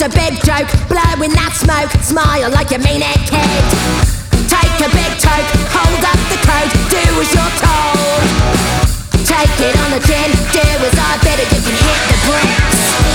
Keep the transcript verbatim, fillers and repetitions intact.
a big joke, blowing that smoke, smile like you mean it, kid. Take a big toke, hold up the coat, do as you're told. Take it on the chin, do as I bid it, you can hit the bricks.